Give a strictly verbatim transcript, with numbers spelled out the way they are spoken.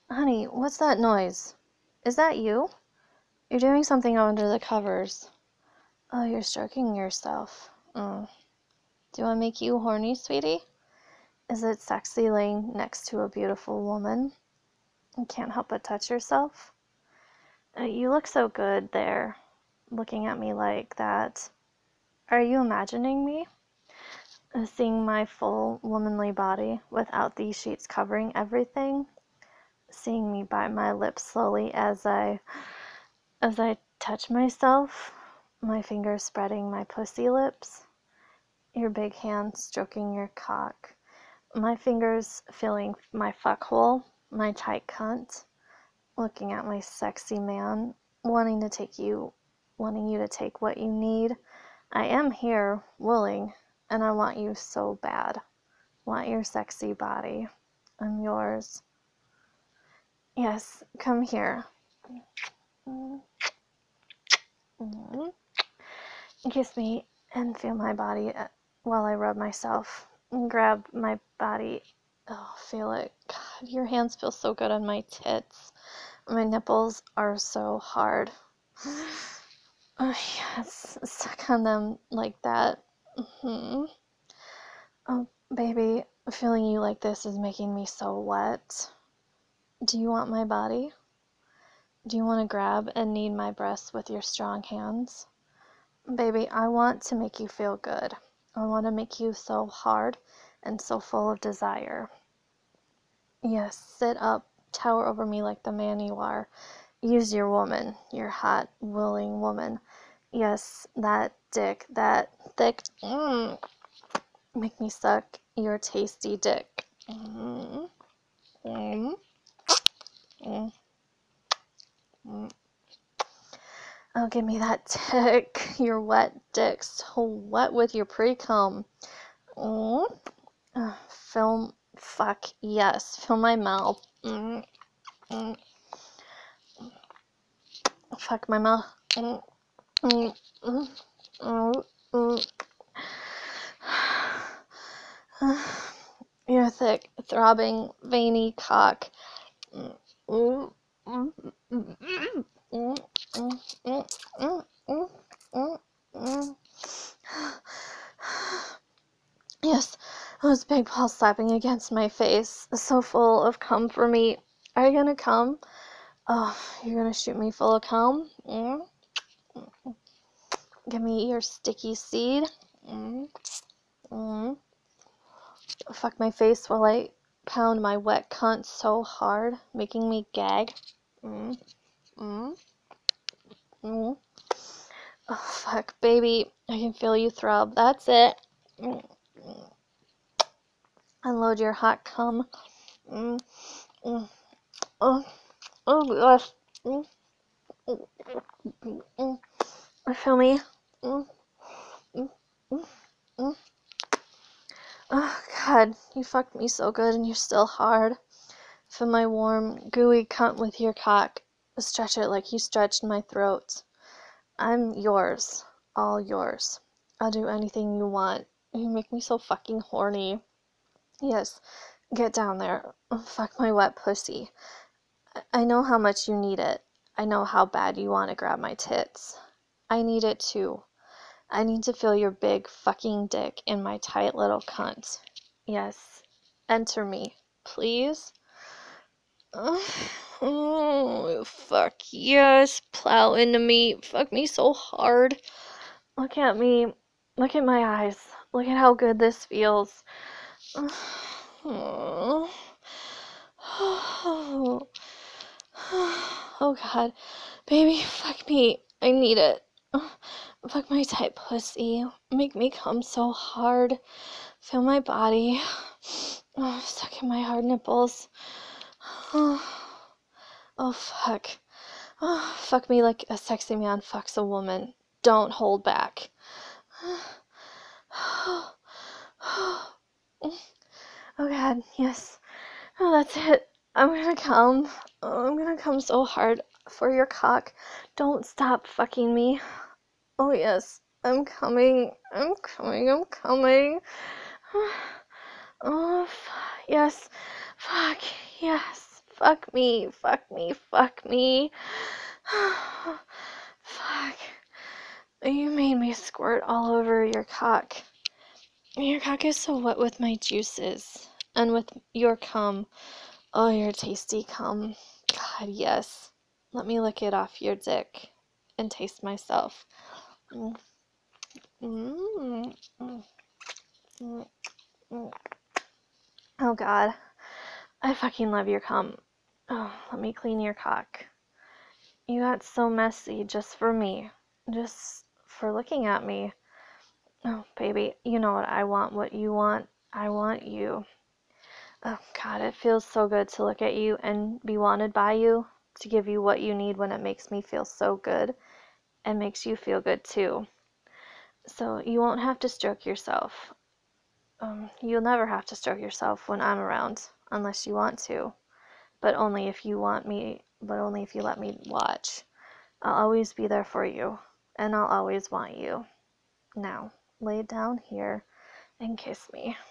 Honey, what's that noise? Is that you? You're doing something under the covers. Oh, you're stroking yourself. Mm. Do I make you horny, sweetie? Is it sexy laying next to a beautiful woman? You can't help but touch yourself? Uh, you look so good there, looking at me like that. Are you imagining me? Uh, seeing my full womanly body without these sheets covering everything? Seeing me bite my lips slowly as I as I touch myself, my fingers spreading my pussy lips, your big hand stroking your cock, my fingers feeling my fuck hole, my tight cunt, looking at my sexy man, wanting to take you, wanting you to take what you need. I am here, willing, and I want you so bad. Want your sexy body. I'm yours. Yes, come here. Mm-hmm. Kiss me and feel my body while I rub myself. And grab my body. Oh, feel it. God, your hands feel so good on my tits. My nipples are so hard. Oh, yes, suck on them like that. Mm-hmm. Oh, baby, feeling you like this is making me so wet. Do you want my body? Do you want to grab and knead my breasts with your strong hands? Baby, I want to make you feel good. I want to make you so hard and so full of desire. Yes, sit up, tower over me like the man you are. Use your woman, your hot, willing woman. Yes, that dick, that thick, mm, make me suck your tasty dick. Mm, mm, mm, mm. Oh, give me that dick, your wet dick, so wet with your pre-cum. Mm. Uh, film, fuck, yes, fill my mouth. Mm, mm, fuck my mouth. Mm, mm, mm, mm, mm. Your thick, throbbing, veiny cock. Mm, mm, mm, mm, mm, mm, mm, mm, mm, mm, mm. Yes, those big balls slapping against my face, so full of cum for me. Are you gonna come? Oh, you're gonna shoot me full of cum? Mm? Give me your sticky seed. Mm? Mm? Fuck my face while I pound my wet cunt so hard, making me gag. Mm? Mm? Mm? Oh, fuck, baby. I can feel you throb. That's it. Mm? Unload your hot cum. Mm? Mm? Oh, oh gosh. Mm? Mm? Mm? Mm? Feel me? Mm? Mm? Mm? Mm? Oh, God, you fucked me so good and you're still hard. Fill my warm, gooey cunt with your cock. Stretch it like you stretched my throat. I'm yours. All yours. I'll do anything you want. You make me so fucking horny. Yes, get down there. Fuck my wet pussy. I know how much you need it. I know how bad you want to grab my tits. I need it too. I need to feel your big fucking dick in my tight little cunt. Yes, enter me, please. Oh, fuck yes, plow into me, fuck me so hard. Look at me, look at my eyes, look at how good this feels. Oh, oh God, baby, fuck me, I need it. Fuck my tight pussy, make me come so hard. Feel my body. Oh, suck in my hard nipples. Oh, oh fuck. Oh, fuck me like a sexy man fucks a woman. Don't hold back. Oh God, yes. Oh, that's it. I'm gonna come. Oh, I'm gonna come so hard for your cock. Don't stop fucking me. Oh yes, I'm coming. I'm coming. I'm coming. Oh, f- yes. Fuck. Yes. fuck me, fuck me, fuck me. Fuck. You made me squirt all over your cock. Your cock is so wet with my juices. And with your cum. Oh, your tasty cum. God, yes. Let me lick it off your dick and taste myself. Mm. Mm. Mm. Mm. Mm. Oh, God. I fucking love your cum. Oh, let me clean your cock. You got so messy just for me. Just for looking at me. Oh, baby, you know what I want, what you want. I want you. Oh, God, it feels so good to look at you and be wanted by you, to give you what you need when it makes me feel so good and makes you feel good too. So you won't have to stroke yourself. Um, you'll never have to stroke yourself when I'm around, unless you want to. But only if you want me, but only if you let me watch. I'll always be there for you, and I'll always want you. Now, lay down here and kiss me.